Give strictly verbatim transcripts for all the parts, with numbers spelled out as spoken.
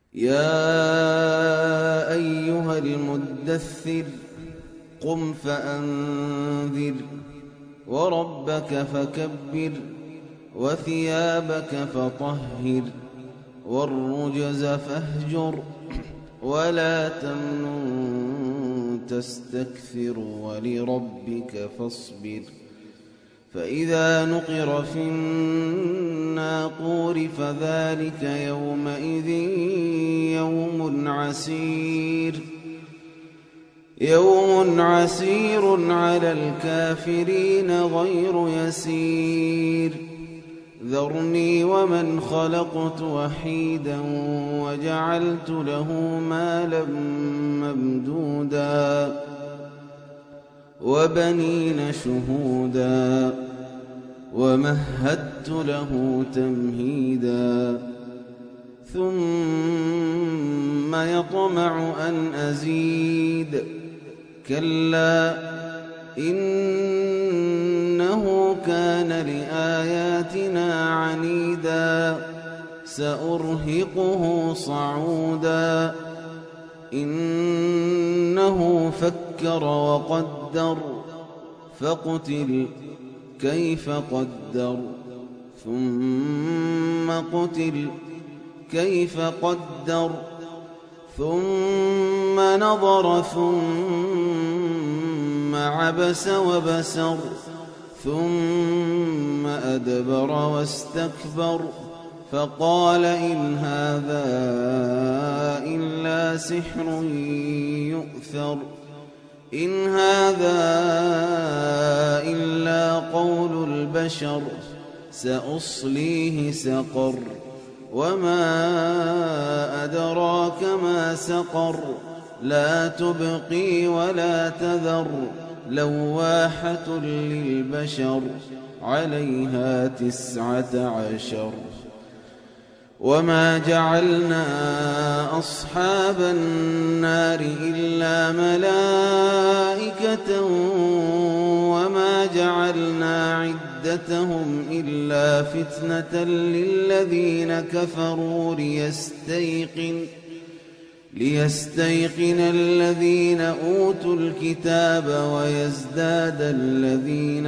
يا أيها المدثر قم فأنذر وربك فكبر وثيابك فطهر والرجز فاهجر ولا تمنن تستكثر ولربك فاصبر فإذا نقر في الناقور فذلك يومئذ يوم عسير يوم عسير على الكافرين غير يسير ذرني ومن خلقت وحيدا وجعلت له مالا ممدودا وبنين شهودا ومهدت له تمهيدا ثم يطمع أن أزيد كلا إنه كان لآياتنا عنيدا سأرهقه صعودا إنه فكر وقدر فقتل كيف قدر ثم قتل كيف قدر ثم نظر ثم عبس وبسر ثم أدبر واستكبر فقال إن هذا إلا سحر يؤثر إن هذا إلا قول البشر سأصليه سقر وما أدراك ما سقر لا تبقي ولا تذر لواحة للبشر عليها تسعة عشر وما جعلنا أصحاب النار إلا ملائكة وما جعلنا عدتهم إلا فتنة للذين كفروا ليستيقن ليستيقن الذين أوتوا الكتاب ويزداد الذين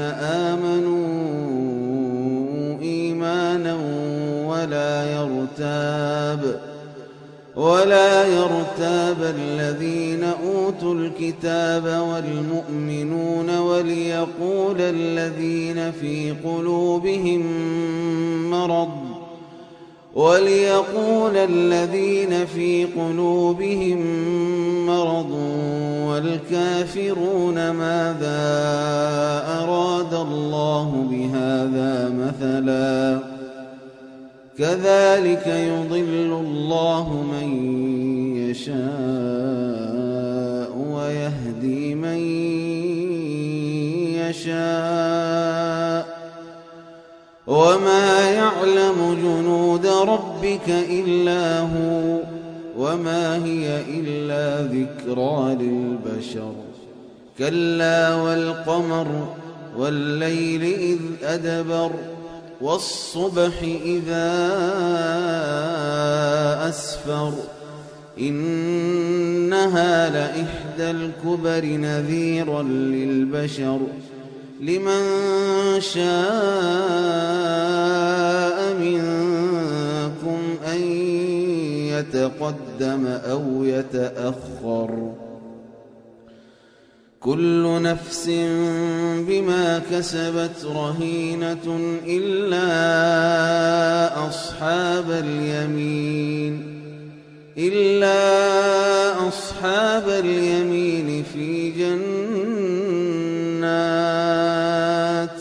آمنوا إيمانا ولا يرتاب ولا يرتاب الذين أوتوا الكتاب والمؤمنون وليقول الذين في قلوبهم مرض وليقول الذين في قلوبهم مرض والكافرون ماذا أراد الله بهذا مثلا كذلك يضل الله من يشاء ويهدي من يشاء وما يعلم جنود ربك إلا هو وما هي إلا ذكرى للبشر كلا والقمر والليل إذ أدبر والصبح إذا أسفر إنها لإحدى الكبر نذيرا للبشر لمن شاء منكم أن يتقدم أو يتأخر كل نفس بما كسبت رهينة إلا أصحاب اليمين إلا أصحاب اليمين في جنات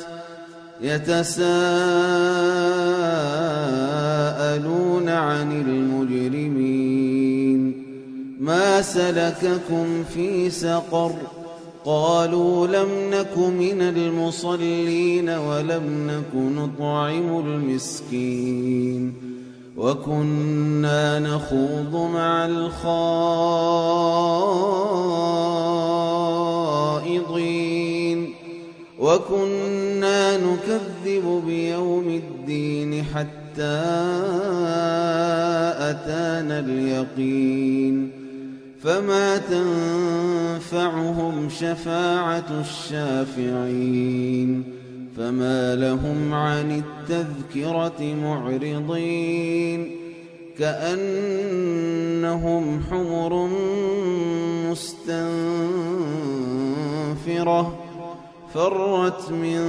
يتساءلون عن المجرمين ما سلككم في سقر قالوا لم نك من المصلين ولم نك نطعم المسكين وكنا نخوض مع الخائضين وكنا نكذب بيوم الدين حتى أتانا اليقين فما تنفعهم شفاعة الشافعين فما لهم عن التذكرة معرضين كأنهم حمر مستنفرة فرت من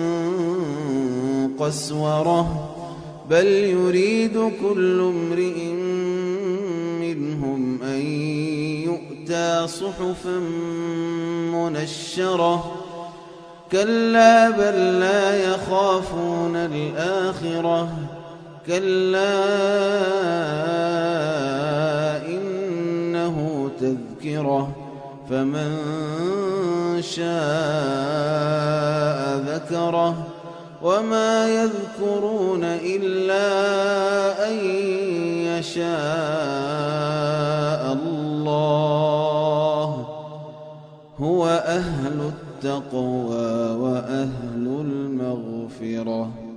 قسورة بل يريد كل امرئ منهم أن يؤتى صحفا منشرة كلا بل لا يخافون الآخرة كلا إنه تذكرة فمن شاء ذكره وما يذكرون إلا أن يشاء الله هو أهل التقوى وأهل المغفرة.